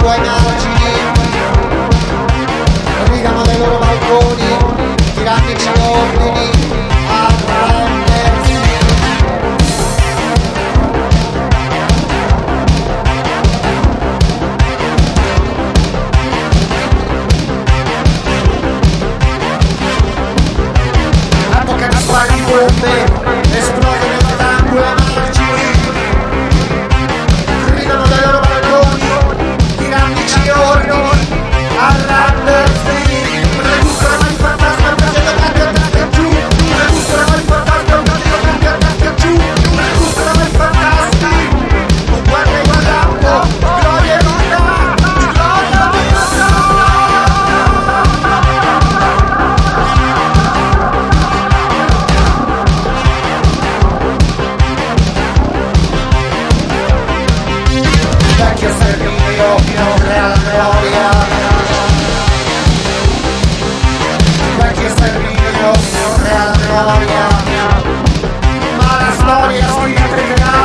ai margini, gridano dai loro balconi, tirannici ordini, arrendersi. Apocalipsi di bombe, esplodono il sangue ai margini, gridano dai loro balconi, tirannici ordini, arrendersi. Recuperano il fantasma, il pianeta cade giù, recuperano il fantasma, il pianeta cade giù, recuperano i fantasmi, con guerra e guardando, gloria e vita, gloria e vita. Vecchio sterminio, reale memoria. Vecchio sterminio, reale memoria. Ma la storia si ripeterà.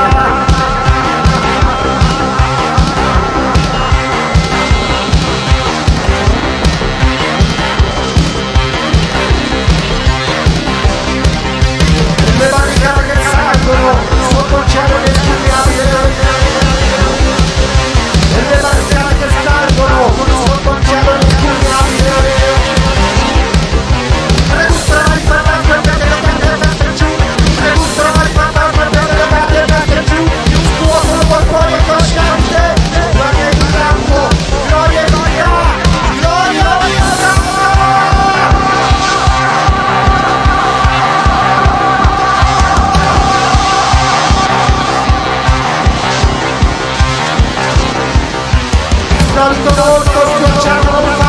Le barricate che salgono sotto il cielo inespugnabile. E le barricate che salgono sotto il cielo inespugnabile. Recuperano il fantasma, il pianeta cade giù, recuperano il fantasma, il pianeta cade giù, scuotono qualcosa incosciente, guardia e campo, gloria e vita, gloria e vita. Solito volto schiacciato